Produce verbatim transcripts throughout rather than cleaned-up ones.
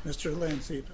Mister Lancita.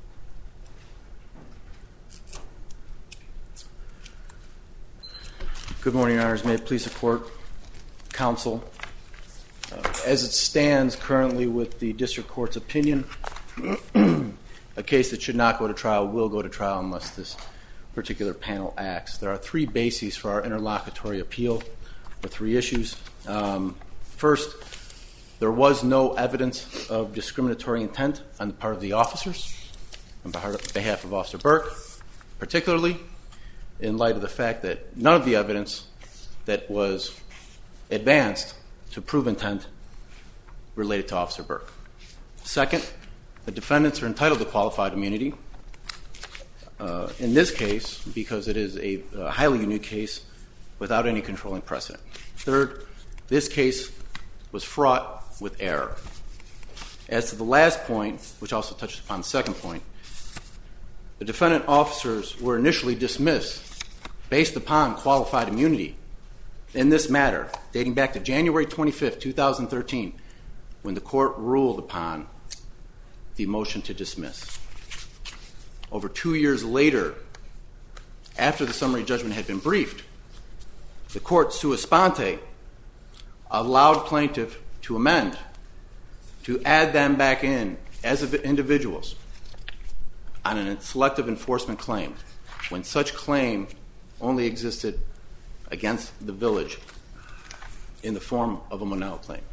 Good morning, Your Honors. May it please the Court, Counsel. Uh, as it stands currently with the District Court's opinion, a case that should not go to trial will go to trial unless this particular panel acts. There are three bases for our interlocutory appeal, or three issues. Um, first, there was no evidence of discriminatory intent on the part of the officers, on behalf of Officer Burke, particularly in light of the fact that none of the evidence that was advanced to prove intent related to Officer Burke. Second, the defendants are entitled to qualified immunity. Uh, in this case, because it is a, a highly unique case without any controlling precedent. Third, this case was fraught with error. As to the last point, which also touches upon the second point, the defendant officers were initially dismissed based upon qualified immunity in this matter, dating back to January twenty-fifth, two thousand thirteen, when the court ruled upon the motion to dismiss. Over two years later, after the summary judgment had been briefed, the court, sua sponte, allowed plaintiff to amend, to add them back in as individuals on a selective enforcement claim, when such claim only existed against the village in the form of a Monell claim.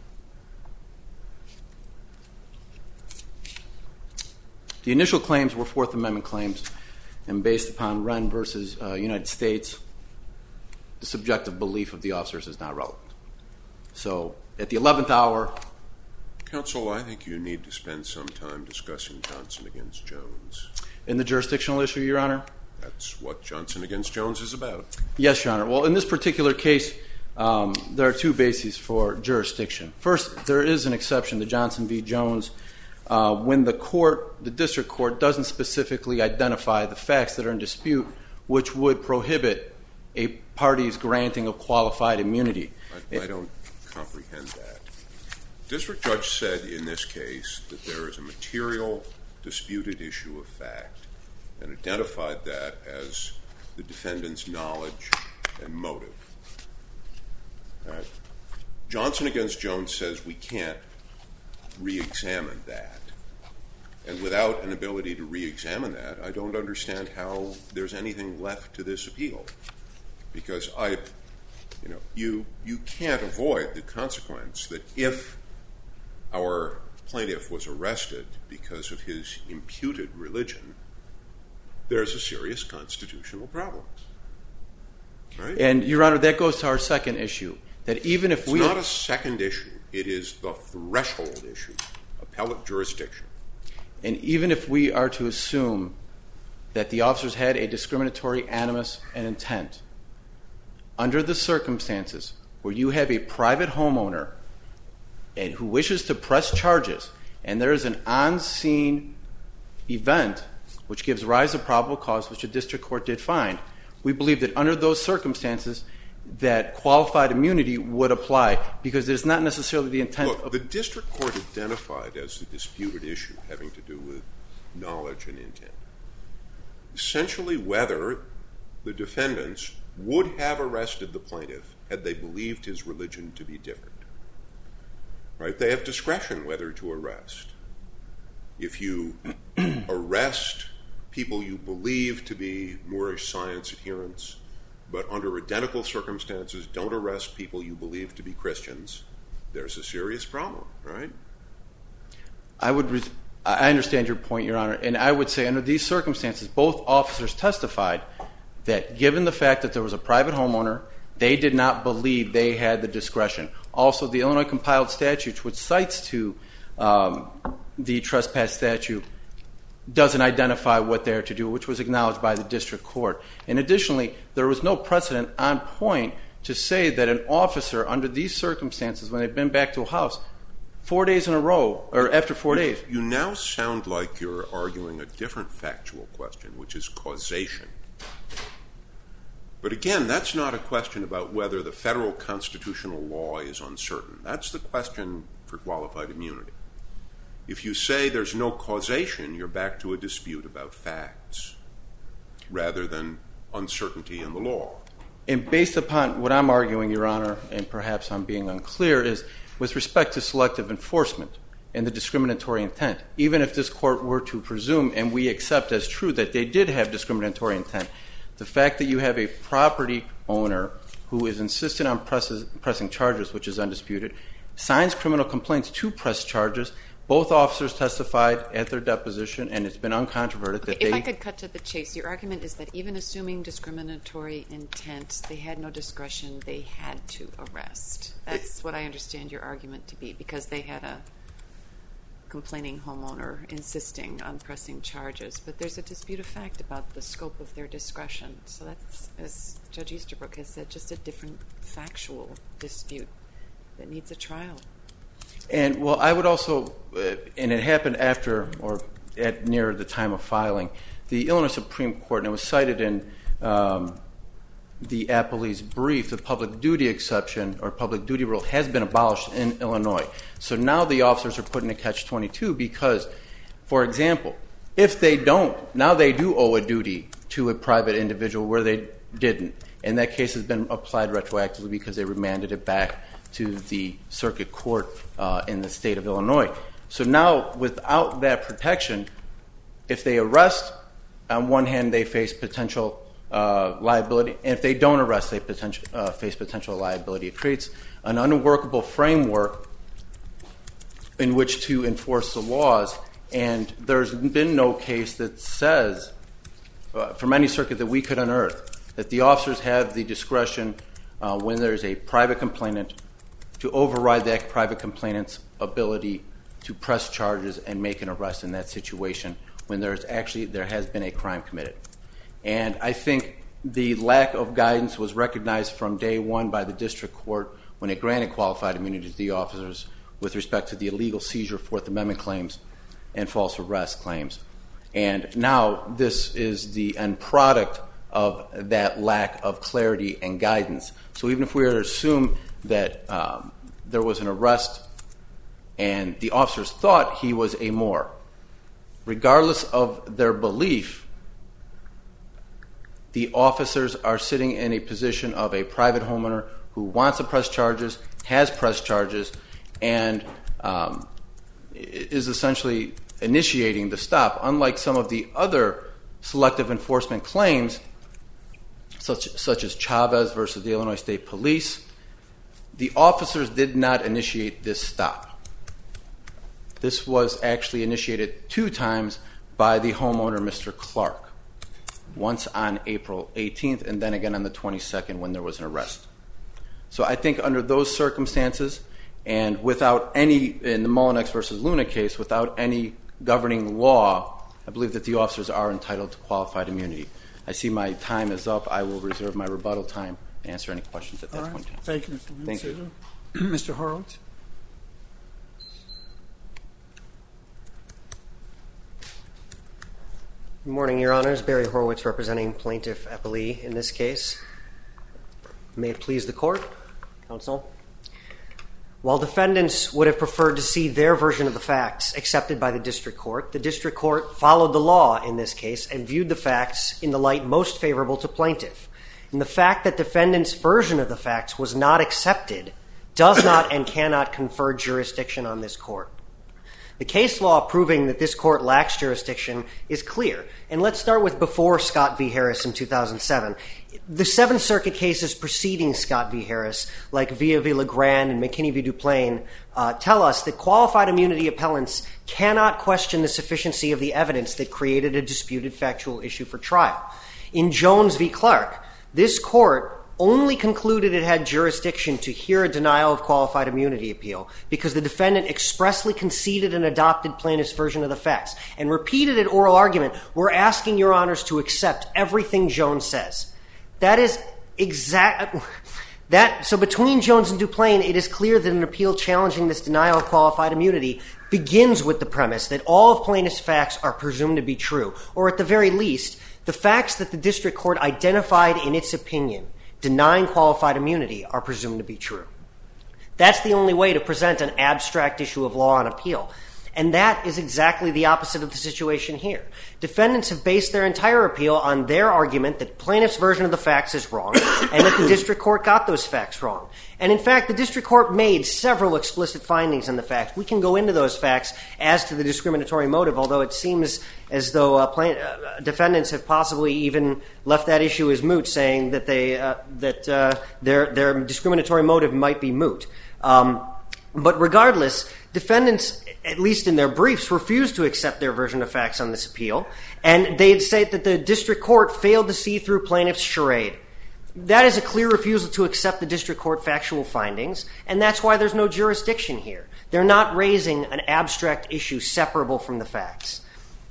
The initial claims were Fourth Amendment claims, and based upon Wren versus uh, United States, the subjective belief of the officers is not relevant. So, at the eleventh hour... Counsel, I think you need to spend some time discussing Johnson against Jones. In the jurisdictional issue, Your Honor? That's what Johnson against Jones is about. Yes, Your Honor. Well, in this particular case, um, there are two bases for jurisdiction. First, there is an exception to Johnson v. Jones uh, when the court, the district court, doesn't specifically identify the facts that are in dispute, which would prohibit a party's granting of qualified immunity. I, I don't comprehend that. District judge said in this case that there is a material disputed issue of fact and identified that as the defendant's knowledge and motive. Uh, Johnson against Jones says we can't re-examine that. And without an ability to re-examine that, I don't understand how there's anything left to this appeal. Because I, you know, you, you can't avoid the consequence that if our plaintiff was arrested because of his imputed religion, there's a serious constitutional problem. Right? And, Your Honor, that goes to our second issue, that even if it's we... It's not a second issue. It is the threshold issue, appellate jurisdiction. And even if we are to assume that the officers had a discriminatory animus and intent, under the circumstances where you have a private homeowner and who wishes to press charges, and there is an on-scene event which gives rise to probable cause, which the district court did find, we believe that under those circumstances that qualified immunity would apply, because it is not necessarily the intent Look, of... the district court identified as the disputed issue having to do with knowledge and intent essentially whether the defendants would have arrested the plaintiff had they believed his religion to be different. Right? They have discretion whether to arrest. If you arrest people you believe to be Moorish science adherents, but under identical circumstances don't arrest people you believe to be Christians, there's a serious problem, right? I would, re- I understand your point, Your Honor, and I would say under these circumstances, both officers testified that given the fact that there was a private homeowner, they did not believe they had the discretion. Also, the Illinois compiled statute, which cites to um, the trespass statute, doesn't identify what they're to do, which was acknowledged by the district court. And additionally, there was no precedent on point to say that an officer under these circumstances, when they've been back to a house, four days in a row, or after four you, days. You now sound like you're arguing a different factual question, which is causation. But again, that's not a question about whether the federal constitutional law is uncertain. That's the question for qualified immunity. If you say there's no causation, you're back to a dispute about facts rather than uncertainty in the law. And based upon what I'm arguing, Your Honor, and perhaps I'm being unclear, is with respect to selective enforcement and the discriminatory intent, even if this court were to presume, and we accept as true, that they did have discriminatory intent, the fact that you have a property owner who is insistent on presses, pressing charges, which is undisputed, signs criminal complaints to press charges. Both officers testified at their deposition, and it's been uncontroverted that if they... If I could cut to the chase, your argument is that even assuming discriminatory intent, they had no discretion, they had to arrest. That's what I understand your argument to be, because they had a complaining homeowner insisting on pressing charges. But there's a dispute of fact about the scope of their discretion. So that's, as Judge Easterbrook has said, just a different factual dispute that needs a trial. And, well, I would also, uh, and it happened after or at near the time of filing, the Illinois Supreme Court, and it was cited in um, the appellee's brief, the public duty exception or public duty rule has been abolished in Illinois. So now the officers are put in a catch twenty-two because, for example, if they don't, now they do owe a duty to a private individual where they didn't. And that case has been applied retroactively because they remanded it back to the circuit court uh, in the state of Illinois. So now, without that protection, if they arrest, on one hand, they face potential uh, liability, and if they don't arrest, they potential, uh, face potential liability. It creates an unworkable framework in which to enforce the laws, and there's been no case that says, uh, from any circuit that we could unearth, that the officers have the discretion uh, when there's a private complainant to override that private complainant's ability to press charges and make an arrest in that situation when there's actually there has been a crime committed. And I think the lack of guidance was recognized from day one by the district court when it granted qualified immunity to the officers with respect to the illegal seizure Fourth Amendment claims and false arrest claims. And now this is the end product of that lack of clarity and guidance. So even if we were to assume that um, there was an arrest and the officers thought he was a Moore, regardless of their belief, the officers are sitting in a position of a private homeowner who wants to press charges, has pressed charges, and um, is essentially initiating the stop. Unlike some of the other selective enforcement claims, such, such as Chavez versus the Illinois State Police, the officers did not initiate this stop. This was actually initiated two times by the homeowner, Mister Clark, once on April eighteenth and then again on the twenty-second when there was an arrest. So I think under those circumstances and without any, in the Mullinex versus Luna case, without any governing law, I believe that the officers are entitled to qualified immunity. I see my time is up. I will reserve my rebuttal time and answer any questions at that right. point in time. Thank you, Mister Thank you. Mister Horowitz. Good morning, Your Honors. Barry Horowitz representing Plaintiff Appellee in this case. May it please the Court, Counsel. While defendants would have preferred to see their version of the facts accepted by the District Court, the District Court followed the law in this case and viewed the facts in the light most favorable to plaintiff. And the fact that defendants' version of the facts was not accepted does not and cannot confer jurisdiction on this Court. The case law proving that this Court lacks jurisdiction is clear. And let's start with before Scott v. Harris in two thousand seven. The Seventh Circuit cases preceding Scott v. Harris, like Villa v. LeGrand and McKinney v. Duplain, uh, tell us that qualified immunity appellants cannot question the sufficiency of the evidence that created a disputed factual issue for trial. In Jones v. Clark, this Court only concluded it had jurisdiction to hear a denial of qualified immunity appeal because the defendant expressly conceded and adopted plaintiff's version of the facts and repeated at oral argument, we're asking Your Honors to accept everything Jones says. That is exact. That so between Jones and Duplain, it is clear that an appeal challenging this denial of qualified immunity begins with the premise that all of plaintiff's facts are presumed to be true, or at the very least, the facts that the District Court identified in its opinion denying qualified immunity are presumed to be true. That's the only way to present an abstract issue of law on appeal. And that is exactly the opposite of the situation here. Defendants have based their entire appeal on their argument that plaintiff's version of the facts is wrong and that the district court got those facts wrong. And in fact, the district court made several explicit findings in the facts. We can go into those facts as to the discriminatory motive, although it seems as though uh, plain, uh, defendants have possibly even left that issue as moot, saying that they uh, that uh, their their discriminatory motive might be moot. Um, but regardless, defendants, at least in their briefs, refused to accept their version of facts on this appeal, and they'd say that the district court failed to see through plaintiff's charade. That is a clear refusal to accept the district court factual findings, and that's why there's no jurisdiction here. They're not raising an abstract issue separable from the facts.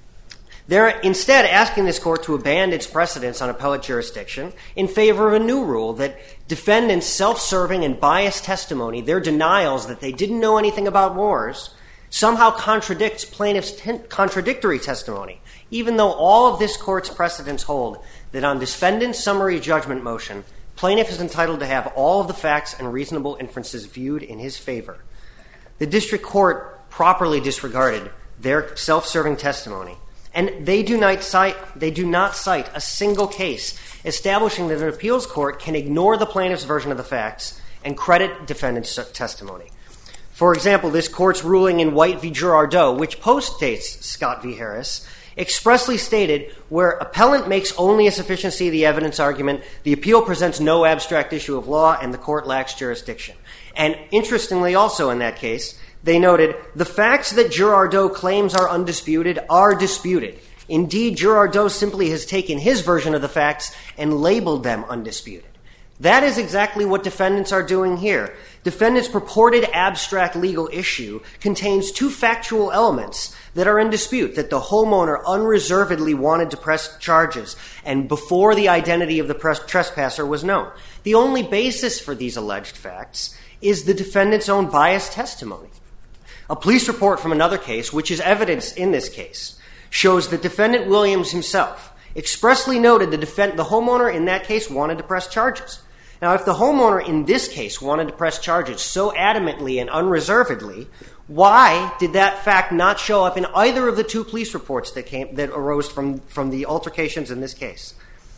They're instead asking this court to abandon its precedence on appellate jurisdiction in favor of a new rule that defendants' self-serving and biased testimony, their denials that they didn't know anything about wars, somehow contradicts plaintiff's ten- contradictory testimony, even though all of this court's precedents hold that on defendant's summary judgment motion, plaintiff is entitled to have all of the facts and reasonable inferences viewed in his favor. The district court properly disregarded their self-serving testimony, and they do not cite, they do not cite a single case establishing that an appeals court can ignore the plaintiff's version of the facts and credit defendant's testimony. For example, this court's ruling in White v. Girardeau, which postdates Scott v. Harris, expressly stated where appellant makes only a sufficiency of the evidence argument, the appeal presents no abstract issue of law, and the court lacks jurisdiction. And interestingly also in that case, they noted the facts that Girardeau claims are undisputed are disputed. Indeed, Girardeau simply has taken his version of the facts and labeled them undisputed. That is exactly what defendants are doing here. Defendants' purported abstract legal issue contains two factual elements that are in dispute, that the homeowner unreservedly wanted to press charges and before the identity of the press- trespasser was known. The only basis for these alleged facts is the defendant's own biased testimony. A police report from another case, which is evidence in this case, shows that defendant Williams himself expressly noted the, defend- the homeowner in that case wanted to press charges. Now, if the homeowner in this case wanted to press charges so adamantly and unreservedly, why did that fact not show up in either of the two police reports that came that arose from, from the altercations in this case?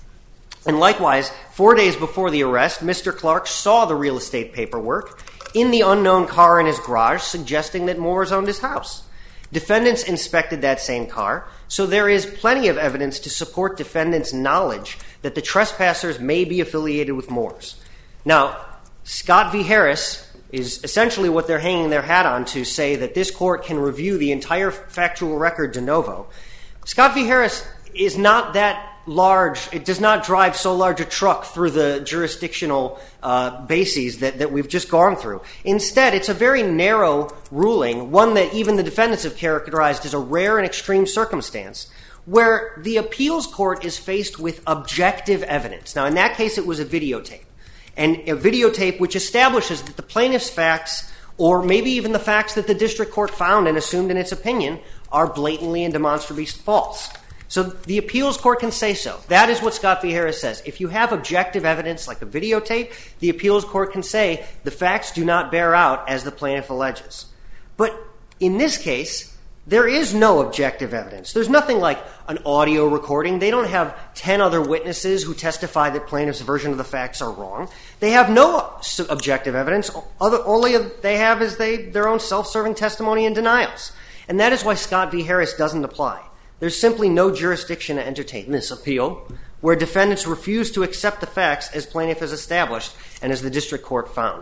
And likewise, four days before the arrest, Mister Clark saw the real estate paperwork in the unknown car in his garage, suggesting that Moores owned his house. Defendants inspected that same car, so there is plenty of evidence to support defendants' knowledge that the trespassers may be affiliated with Moores. Now, Scott v. Harris is essentially what they're hanging their hat on to say that this court can review the entire factual record de novo. Scott v. Harris is not that large. It does not drive so large a truck through the jurisdictional uh, bases that, that we've just gone through. Instead, it's a very narrow ruling, one that even the defendants have characterized as a rare and extreme circumstance, where the appeals court is faced with objective evidence. Now, in that case, it was a videotape. And a videotape which establishes that the plaintiff's facts, or maybe even the facts that the district court found and assumed in its opinion, are blatantly and demonstrably false. So the appeals court can say so. That is what Scott v. Harris says. If you have objective evidence like a videotape, the appeals court can say the facts do not bear out as the plaintiff alleges. But in this case, there is no objective evidence. There's nothing like an audio recording. They don't have ten other witnesses who testify that plaintiff's version of the facts are wrong. They have no objective evidence. Other, only they have is they, their own self-serving testimony and denials. And that is why Scott v. Harris doesn't apply. There's simply no jurisdiction to entertain this appeal where defendants refuse to accept the facts as plaintiff has established and as the district court found.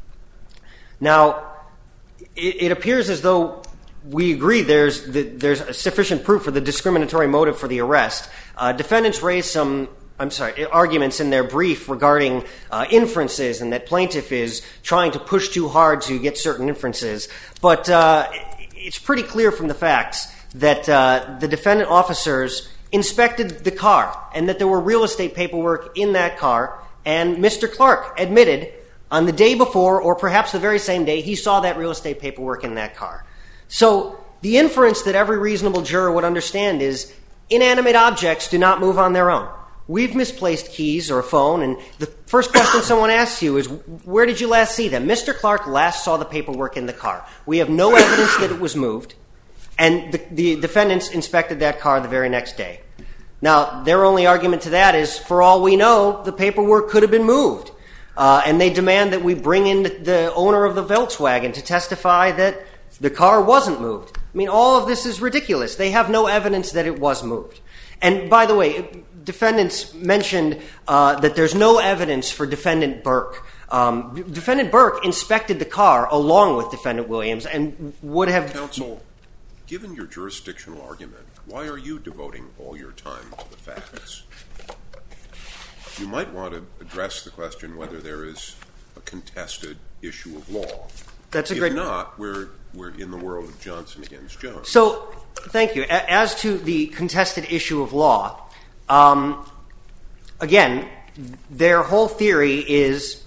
Now, it, it appears as though we agree there's, the, there's sufficient proof for the discriminatory motive for the arrest. Uh, defendants raised some, I'm sorry, arguments in their brief regarding uh, inferences and that plaintiff is trying to push too hard to get certain inferences. But uh, it's pretty clear from the facts that uh, the defendant officers inspected the car and that there were real estate paperwork in that car, and Mister Clark admitted on the day before, or perhaps the very same day, he saw that real estate paperwork in that car. So the inference that every reasonable juror would understand is inanimate objects do not move on their own. We've misplaced keys or a phone, and the first question someone asks you is, where did you last see them? Mister Clark last saw the paperwork in the car. We have no evidence that it was moved. And the, the defendants inspected that car the very next day. Now, their only argument to that is, for all we know, the paperwork could have been moved. Uh, and they demand that we bring in the, the owner of the Volkswagen to testify that the car wasn't moved. I mean, all of this is ridiculous. They have no evidence that it was moved. And by the way, defendants mentioned uh, that there's no evidence for Defendant Burke. Um, Defendant Burke inspected the car along with Defendant Williams and would have... Counsel, given your jurisdictional argument, why are you devoting all your time to the facts? You might want to address the question whether there is a contested issue of law. That's a if great... not, we're, we're in the world of Johnson against Jones. So, thank you. A- as to the contested issue of law, um, again, their whole theory is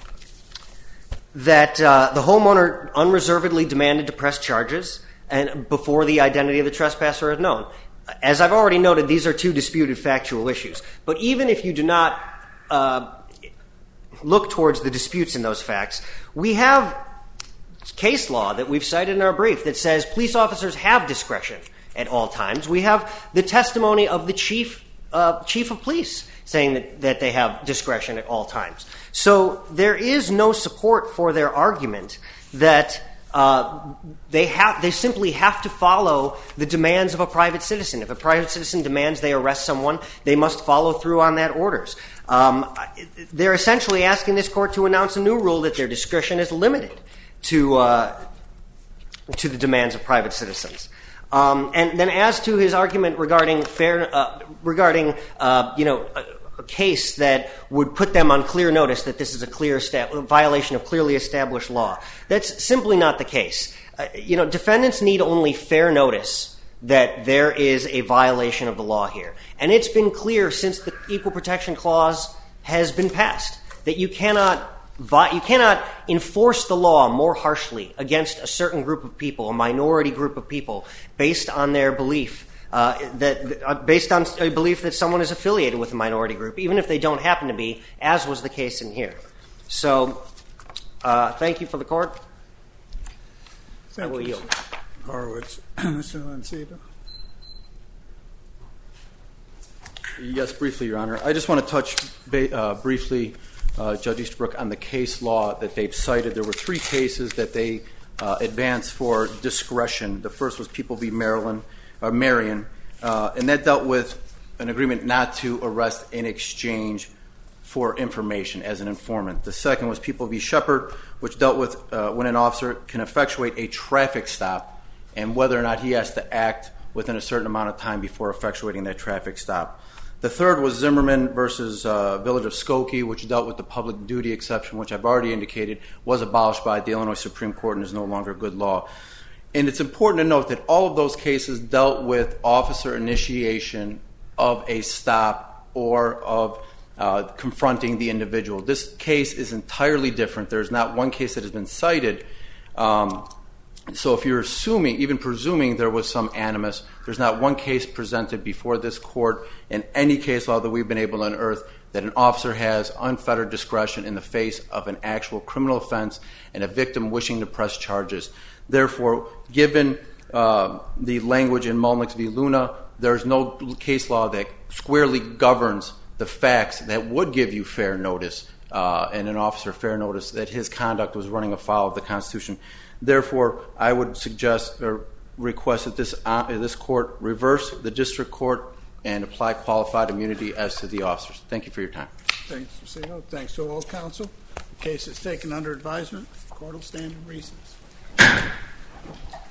that uh, the homeowner unreservedly demanded to press charges and before the identity of the trespasser is known. As I've already noted, these are two disputed factual issues. But even if you do not uh, look towards the disputes in those facts, we have case law that we've cited in our brief that says police officers have discretion at all times. We have the testimony of the chief uh, chief of police saying that, that they have discretion at all times. So there is no support for their argument that uh, they have they simply have to follow the demands of a private citizen. If a private citizen demands they arrest someone, they must follow through on that orders. Um, they're essentially asking this court to announce a new rule that their discretion is limited to uh, to the demands of private citizens. Um, and then as to his argument regarding fair uh, regarding uh, you know a, a case that would put them on clear notice that this is a clear sta- violation of clearly established law, that's simply not the case. Uh, you know, defendants need only fair notice that there is a violation of the law here, and it's been clear since the Equal Protection Clause has been passed that you cannot. You cannot enforce the law more harshly against a certain group of people, a minority group of people, based on their belief uh, that, uh, based on a belief that someone is affiliated with a minority group, even if they don't happen to be, as was the case in here. So, uh, thank you for the court. Thank I will you, yield. Mister Horowitz. Mister Lancito. Yes, briefly, Your Honor. I just want to touch ba- uh, briefly. Uh, Judge Easterbrook, on the case law that they've cited. There were three cases that they uh, advanced for discretion. The first was People v. Maryland, or Marion, uh, and that dealt with an agreement not to arrest in exchange for information as an informant. The second was People v. Shepard, which dealt with uh, when an officer can effectuate a traffic stop and whether or not he has to act within a certain amount of time before effectuating that traffic stop. The third was Zimmerman versus uh, Village of Skokie, which dealt with the public duty exception, which I've already indicated was abolished by the Illinois Supreme Court and is no longer good law. And it's important to note that all of those cases dealt with officer initiation of a stop or of uh, confronting the individual. This case is entirely different. There's not one case that has been cited. Um, So if you're assuming, even presuming there was some animus, there's not one case presented before this court in any case law that we've been able to unearth that an officer has unfettered discretion in the face of an actual criminal offense and a victim wishing to press charges. Therefore, given uh, the language in Mulnix v. Luna, there's no case law that squarely governs the facts that would give you fair notice uh, and an officer fair notice that his conduct was running afoul of the Constitution. Therefore, I would suggest or request that this uh, this court reverse the district court and apply qualified immunity as to the officers. Thank you for your time. Thanks, Mister Cito. Thanks to all counsel. The case is taken under advisement. The court will stand in recess.